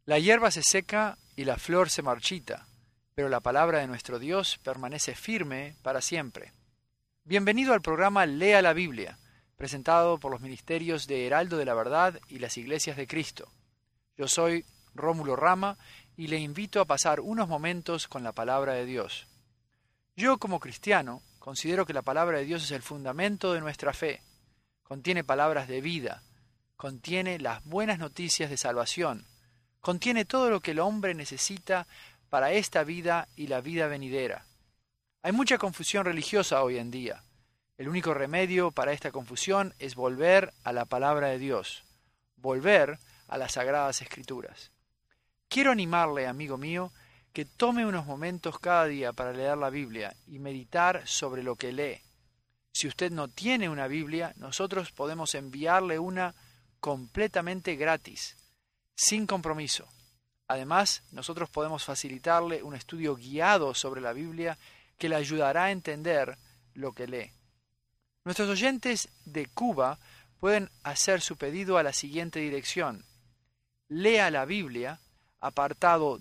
La hierba se seca y la flor se marchita, pero la palabra de nuestro Dios permanece firme para siempre. Bienvenido al programa Lea la Biblia, presentado por los ministerios de Heraldo de la Verdad y las Iglesias de Cristo. Yo soy Rómulo Rama y le invito a pasar unos momentos con la palabra de Dios. Yo, como cristiano, considero que la palabra de Dios es el fundamento de nuestra fe. Contiene palabras de vida, contiene las buenas noticias de salvación, contiene todo lo que el hombre necesita para esta vida y la vida venidera. Hay mucha confusión religiosa hoy en día. El único remedio para esta confusión es volver a la palabra de Dios, volver a las Sagradas Escrituras. Quiero animarle, amigo mío, que tome unos momentos cada día para leer la Biblia y meditar sobre lo que lee. Si usted no tiene una Biblia, nosotros podemos enviarle una completamente gratis, sin compromiso. Además, nosotros podemos facilitarle un estudio guiado sobre la Biblia que le ayudará a entender lo que lee. Nuestros oyentes de Cuba pueden hacer su pedido a la siguiente dirección: Lea la Biblia, apartado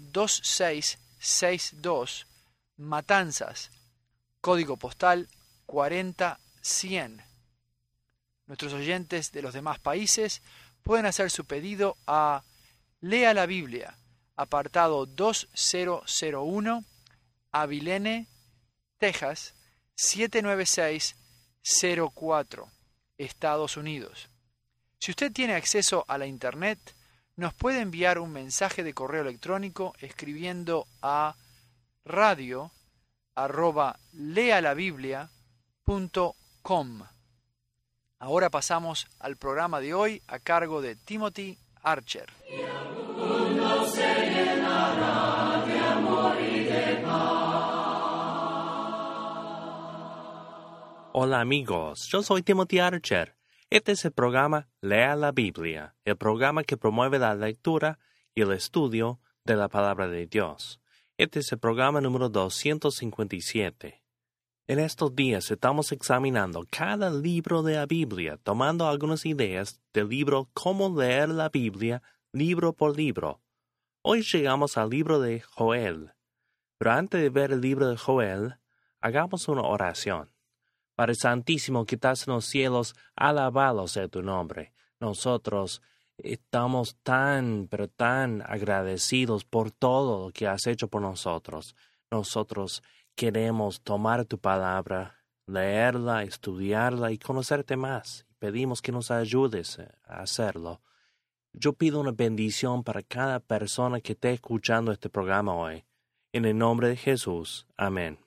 2662, Matanzas, código postal 40100. Nuestros oyentes de los demás países pueden hacer su pedido a Lea la Biblia, apartado 2001, Abilene, Texas, 79604, Estados Unidos. Si usted tiene acceso a la Internet, nos puede enviar un mensaje de correo electrónico escribiendo a radio@lealabiblia.com. Ahora pasamos al programa de hoy a cargo de Timothy Archer. Hola amigos, yo soy Timothy Archer. Este es el programa Lea la Biblia, el programa que promueve la lectura y el estudio de la palabra de Dios. Este es el programa número 257. En estos días estamos examinando cada libro de la Biblia, tomando algunas ideas del libro Cómo leer la Biblia, libro por libro. Hoy llegamos al libro de Joel. Pero antes de ver el libro de Joel, hagamos una oración. Padre Santísimo que estás en los cielos, alabado sea tu nombre. Nosotros estamos tan agradecidos por todo lo que has hecho por nosotros. Nosotros queremos tomar tu palabra, leerla, estudiarla y conocerte más. Pedimos que nos ayudes a hacerlo. Yo pido una bendición para cada persona que esté escuchando este programa hoy. En el nombre de Jesús. Amén.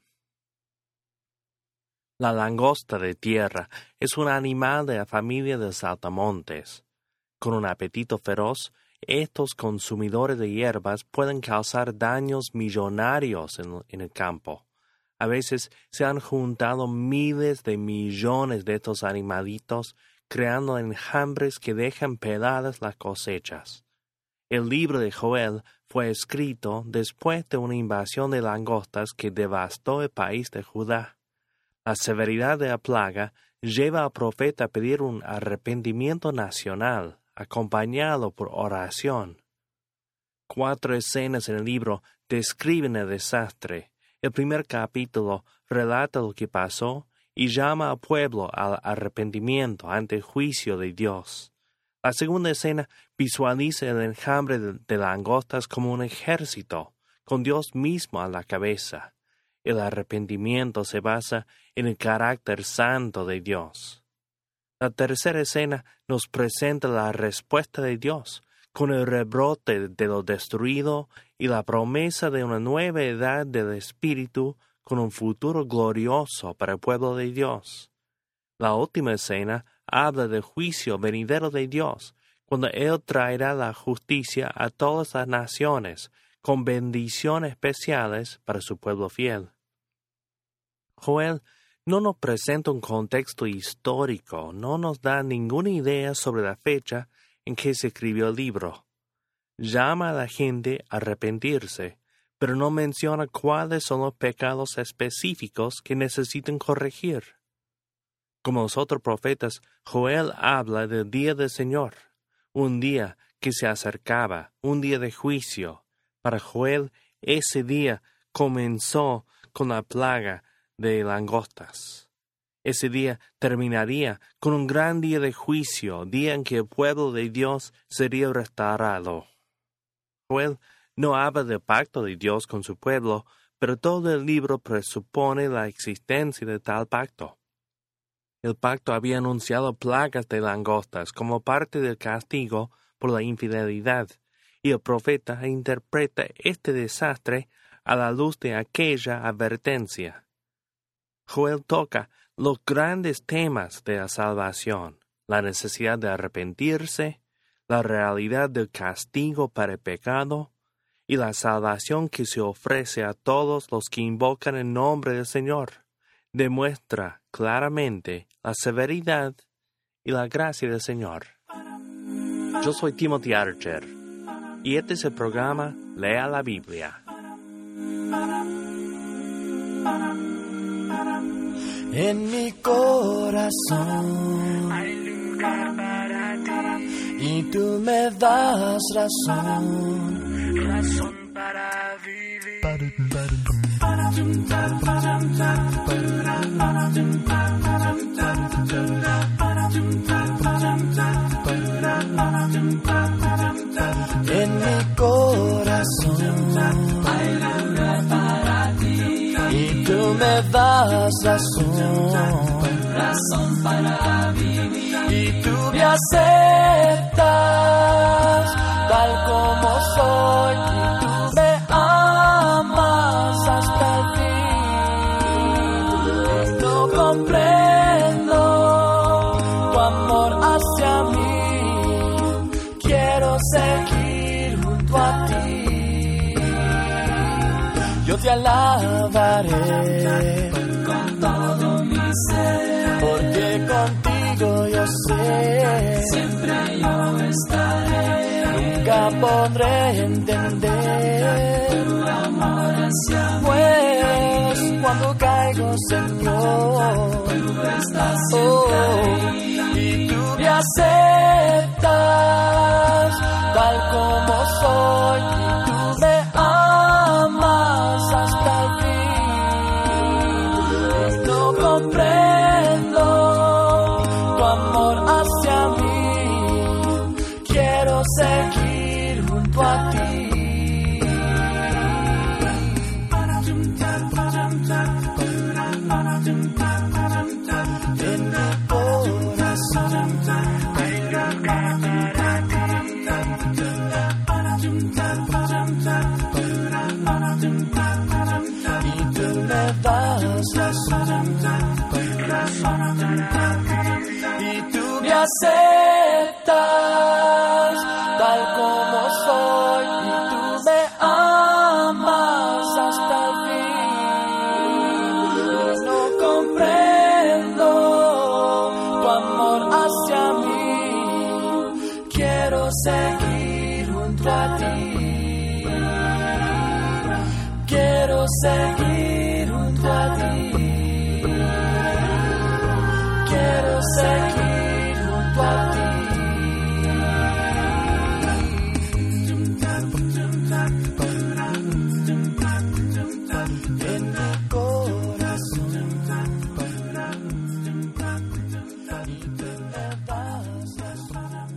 La langosta de tierra es un animal de la familia de saltamontes. Con un apetito feroz, estos consumidores de hierbas pueden causar daños millonarios en el campo. A veces se han juntado miles de millones de estos animalitos, creando enjambres que dejan peladas las cosechas. El libro de Joel fue escrito después de una invasión de langostas que devastó el país de Judá. La severidad de la plaga lleva al profeta a pedir un arrepentimiento nacional, acompañado por oración. 4 escenas en el libro describen el desastre. El primer capítulo relata lo que pasó y llama al pueblo al arrepentimiento ante el juicio de Dios. La segunda escena visualiza el enjambre de langostas como un ejército, con Dios mismo a la cabeza. El arrepentimiento se basa en el carácter santo de Dios. La tercera escena nos presenta la respuesta de Dios, con el rebrote de lo destruido y la promesa de una nueva edad del Espíritu con un futuro glorioso para el pueblo de Dios. La última escena habla del juicio venidero de Dios, cuando Él traerá la justicia a todas las naciones, con bendiciones especiales para su pueblo fiel. Joel no nos presenta un contexto histórico, no nos da ninguna idea sobre la fecha en que se escribió el libro. Llama a la gente a arrepentirse, pero no menciona cuáles son los pecados específicos que necesitan corregir. Como los otros profetas, Joel habla del día del Señor, un día que se acercaba, un día de juicio. Para Joel, ese día comenzó con la plaga de langostas. Ese día terminaría con un gran día de juicio, día en que el pueblo de Dios sería restaurado. Joel no habla del pacto de Dios con su pueblo, pero todo el libro presupone la existencia de tal pacto. El pacto había anunciado plagas de langostas como parte del castigo por la infidelidad, y el profeta interpreta este desastre a la luz de aquella advertencia. Joel toca los grandes temas de la salvación, la necesidad de arrepentirse, la realidad del castigo para el pecado y la salvación que se ofrece a todos los que invocan el nombre del Señor. Demuestra claramente la severidad y la gracia del Señor. Yo soy Timothy Archer y este es el programa Lea la Biblia. En mi corazón hay lugar para ti y tú me das razón, razón para vivir. En mi corazón Hay lugar para ti y tú me das razón, razón para vivir. y tú me aceptas tal como soy, y tú me amas hasta el fin. No comprendo tu amor hacia mí, quiero seguir junto a ti. Yo te alabaré Con todo mi ser, porque contigo yo sé, siempre yo estaré. nunca podré entender Tu amor hacia mí, pues cuando caigo, Señor, tú estás y tú me aceptas tal como soy, y tú me amas hasta el fin. No comprendo tu amor hacia mí, quiero seguir junto a ti. En mi corazón hay lugar para y tú me das razón, y tú me aceptas tal como soy, y tú me amas hasta el fin. No comprendo tu amor hacia mí, quiero seguir junto a ti. Quiero seguir junto a ti. Quiero seguir junto a ti. En mi corazón y tú me das razón.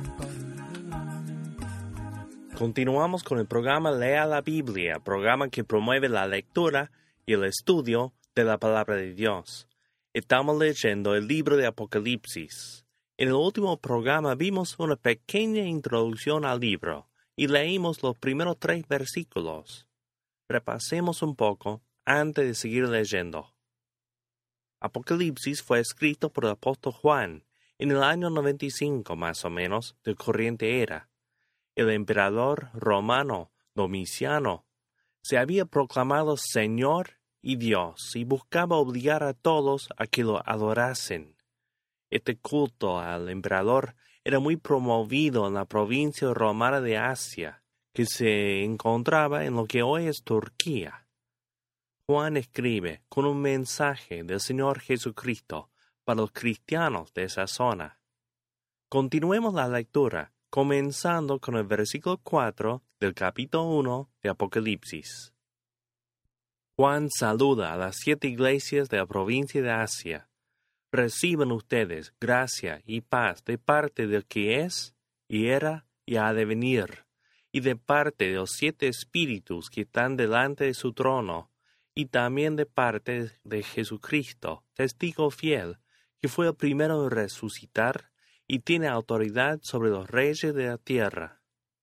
Continuamos con el programa Lea la Biblia, programa que promueve la lectura y el estudio de la palabra de Dios. Estamos leyendo el libro de Apocalipsis. En el último programa vimos una pequeña introducción al libro y leímos los primeros 3 versículos. Repasemos un poco antes de seguir leyendo. Apocalipsis fue escrito por el apóstol Juan en el año 95 más o menos de corriente era. El emperador romano Domiciano se había proclamado Señor y Dios y buscaba obligar a todos a que lo adorasen. Este culto al emperador era muy promovido en la provincia romana de Asia, que se encontraba en lo que hoy es Turquía. Juan escribe con un mensaje del Señor Jesucristo para los cristianos de esa zona. Continuemos la lectura comenzando con el versículo 4 del capítulo 1 de Apocalipsis. Juan saluda a las 7 iglesias de la provincia de Asia. Reciban ustedes gracia y paz de parte del que es, y era, y ha de venir, y de parte de los 7 espíritus que están delante de su trono, y también de parte de Jesucristo, testigo fiel, que fue el primero en resucitar, y tiene autoridad sobre los reyes de la tierra.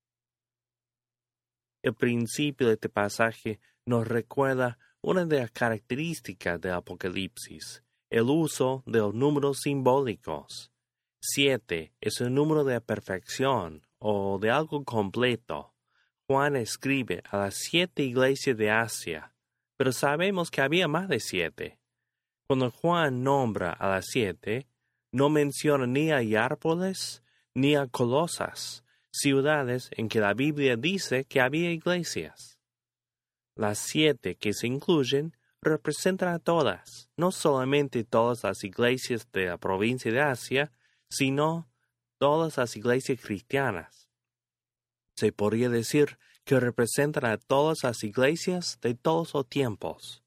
El principio de este pasaje nos recuerda una de las características del Apocalipsis, el uso de los números simbólicos. 7 es el número de la perfección o de algo completo. Juan escribe a las 7 iglesias de Asia, pero sabemos que había más de 7. Cuando Juan nombra a las 7, no menciona ni a Hierapolis ni a Colosas, ciudades en que la Biblia dice que había iglesias. Las 7 que se incluyen representan a todas, no solamente todas las iglesias de la provincia de Asia, sino todas las iglesias cristianas. Se podría decir que representan a todas las iglesias de todos los tiempos.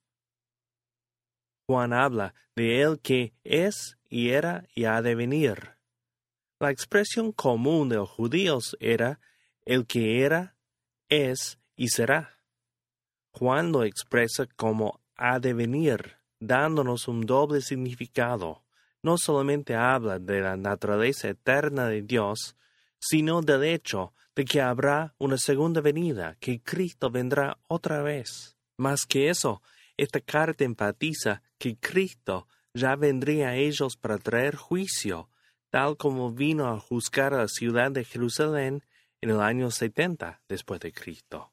Juan habla de él que es y era y ha de venir. La expresión común de los judíos era el que era, es y será. Juan lo expresa como ha de venir, dándonos un doble significado. No solamente habla de la naturaleza eterna de Dios, sino del hecho de que habrá una segunda venida, que Cristo vendrá otra vez. Más que eso, esta carta enfatiza que Cristo ya vendría a ellos para traer juicio, tal como vino a juzgar a la ciudad de Jerusalén en el año 70 después de Cristo.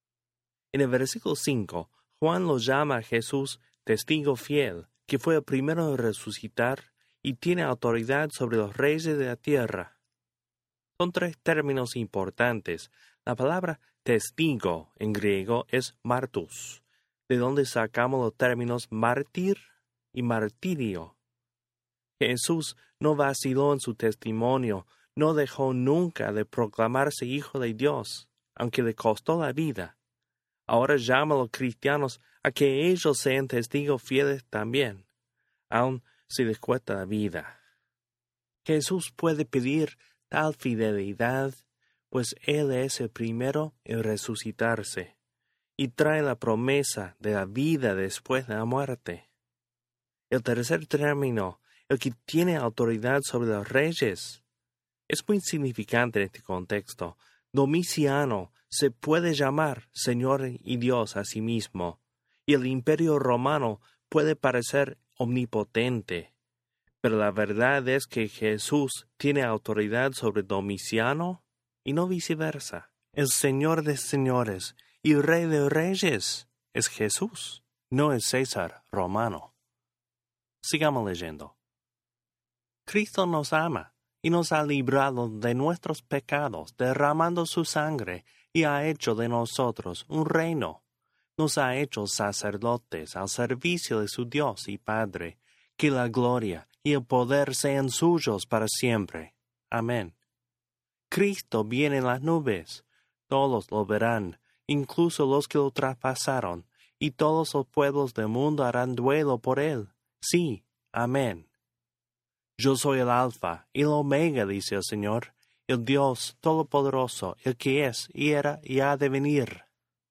En el versículo 5, Juan lo llama a Jesús testigo fiel, que fue el primero en resucitar y tiene autoridad sobre los reyes de la tierra. Son 3 términos importantes. La palabra testigo en griego es martus, de donde sacamos los términos mártir y martirio. Jesús no vaciló en su testimonio, no dejó nunca de proclamarse hijo de Dios, aunque le costó la vida. Ahora llama a los cristianos a que ellos sean testigos fieles también, aun si les cuesta la vida. Jesús puede pedir tal fidelidad, pues Él es el primero en resucitarse, y trae la promesa de la vida después de la muerte. El tercer término, el que tiene autoridad sobre los reyes, es muy significante en este contexto. Domiciano se puede llamar Señor y Dios a sí mismo, y el imperio romano puede parecer omnipotente, pero la verdad es que Jesús tiene autoridad sobre Domiciano y no viceversa. El Señor de señores y Rey de reyes es Jesús, no es César romano. Sigamos leyendo. Cristo nos ama y nos ha librado de nuestros pecados, derramando su sangre, y ha hecho de nosotros un reino. Nos ha hecho sacerdotes al servicio de su Dios y Padre. Que la gloria y el poder sean suyos para siempre. Amén. Cristo viene en las nubes. Todos lo verán, incluso los que lo traspasaron, y todos los pueblos del mundo harán duelo por él. Sí, amén. Yo soy el Alfa y el Omega, dice el Señor, el Dios Todopoderoso, el que es, y era, y ha de venir.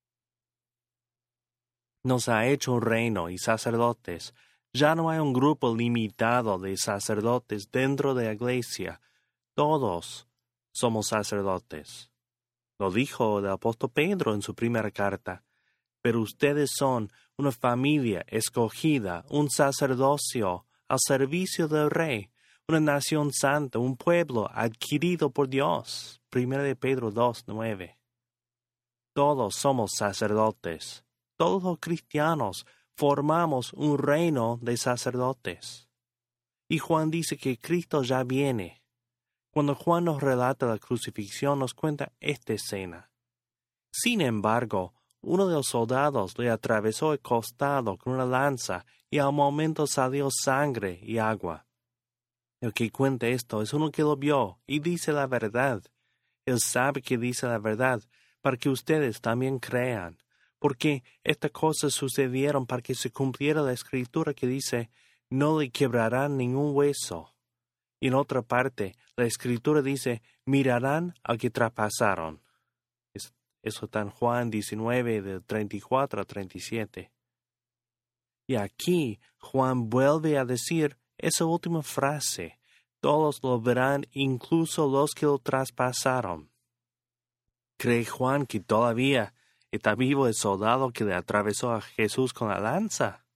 Nos ha hecho un reino y sacerdotes. Ya no hay un grupo limitado de sacerdotes dentro de la iglesia. Todos somos sacerdotes. Lo dijo el apóstol Pedro en su primera carta. Pero ustedes son una familia escogida, un sacerdocio al servicio del Rey, una nación santa, un pueblo adquirido por Dios. 1 de Pedro 2:9. Todos somos sacerdotes. Todos los cristianos formamos un reino de sacerdotes. Y Juan dice que Cristo ya viene. Cuando Juan nos relata la crucifixión, nos cuenta esta escena. Sin embargo, uno de los soldados le atravesó el costado con una lanza y al momento salió sangre y agua. El que cuenta esto es uno que lo vio y dice la verdad. Él sabe que dice la verdad, para que ustedes también crean. Porque estas cosas sucedieron para que se cumpliera la Escritura que dice, no le quebrarán ningún hueso. Y en otra parte, la Escritura dice, mirarán al que traspasaron. Eso está en Juan 19, del 34 a 37. Y aquí Juan vuelve a decir esa última frase, todos lo verán, incluso los que lo traspasaron. ¿Cree Juan que todavía está vivo el soldado que le atravesó a Jesús con la lanza?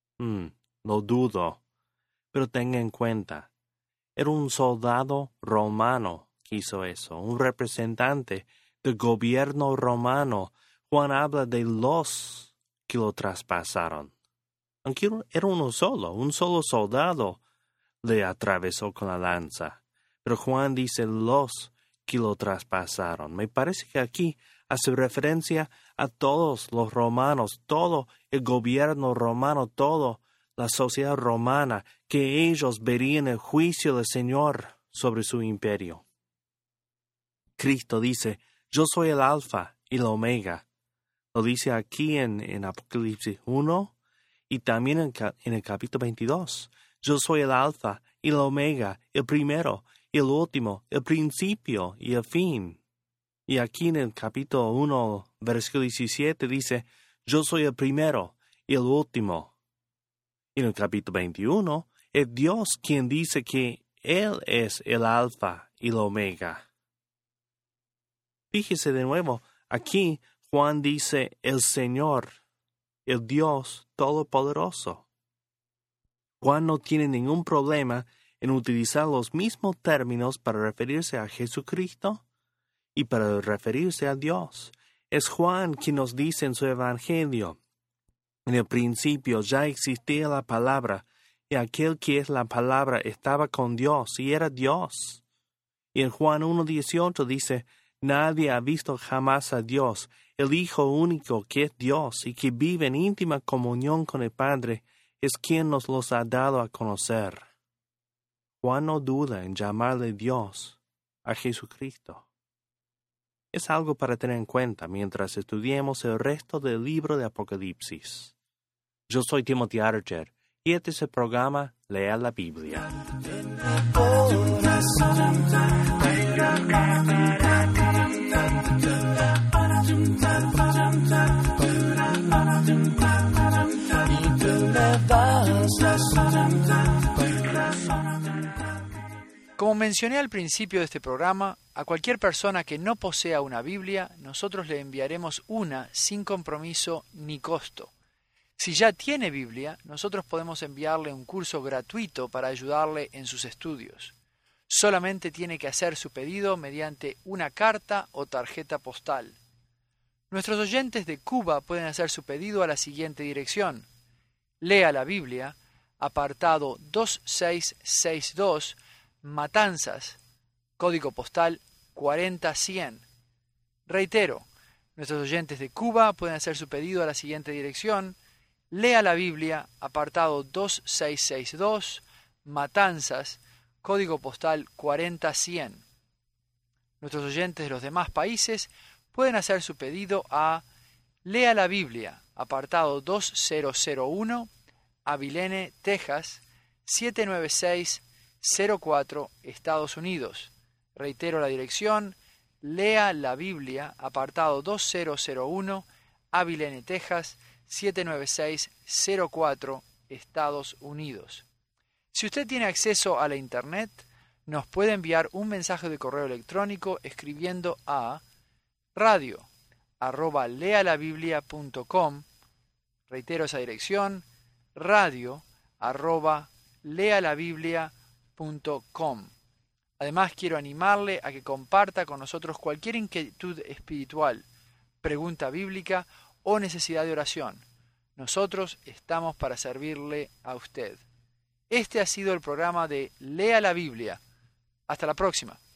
Lo dudo. Pero tenga en cuenta, era un soldado romano que hizo eso, un representante del gobierno romano. Juan habla de los que lo traspasaron. Aunque era un solo soldado le atravesó con la lanza. Pero Juan dice los que lo traspasaron. Me parece que aquí hace referencia a todos los romanos, todo el gobierno romano, toda la sociedad romana, que ellos verían el juicio del Señor sobre su imperio. Cristo dice, yo soy el Alfa y el Omega. Lo dice aquí en Apocalipsis 1 y también en el capítulo 22. Yo soy el Alfa y el Omega, el primero y el último, el principio y el fin. Y aquí en el capítulo 1, versículo 17 dice, yo soy el primero y el último. Y en el capítulo 21, es Dios quien dice que Él es el Alfa y el Omega. Fíjese de nuevo, aquí Juan dice el Señor, el Dios Todopoderoso. Juan no tiene ningún problema en utilizar los mismos términos para referirse a Jesucristo y para referirse a Dios. Es Juan quien nos dice en su Evangelio, en el principio ya existía la palabra, y aquel que es la palabra estaba con Dios, y era Dios. Y en Juan 1:18 dice, nadie ha visto jamás a Dios, el Hijo único que es Dios y que vive en íntima comunión con el Padre, es quien nos los ha dado a conocer. Juan no duda en llamarle Dios a Jesucristo. Es algo para tener en cuenta mientras estudiemos el resto del libro de Apocalipsis. Yo soy Timothy Archer y este es el programa Lea la Biblia. Como mencioné al principio de este programa, a cualquier persona que no posea una Biblia, nosotros le enviaremos una sin compromiso ni costo. Si ya tiene Biblia, nosotros podemos enviarle un curso gratuito para ayudarle en sus estudios. Solamente tiene que hacer su pedido mediante una carta o tarjeta postal. Nuestros oyentes de Cuba pueden hacer su pedido a la siguiente dirección. Lea la Biblia, apartado 2662, Matanzas, código postal 40100. Reitero, nuestros oyentes de Cuba pueden hacer su pedido a la siguiente dirección. Lea la Biblia, apartado 2662, Matanzas, código postal 40100. Nuestros oyentes de los demás países pueden hacer su pedido a Lea la Biblia, apartado 2001, Abilene, Texas, 79604, Estados Unidos. Reitero la dirección, Lea la Biblia, apartado 2001, Abilene, Texas, 79604, Estados Unidos. Si usted tiene acceso a la Internet, nos puede enviar un mensaje de correo electrónico escribiendo a radio@lealabiblia.com. Reitero esa dirección, radio@lealabiblia.com. Además, quiero animarle a que comparta con nosotros cualquier inquietud espiritual, pregunta bíblica o necesidad de oración. Nosotros estamos para servirle a usted. Este ha sido el programa de Lea la Biblia. Hasta la próxima.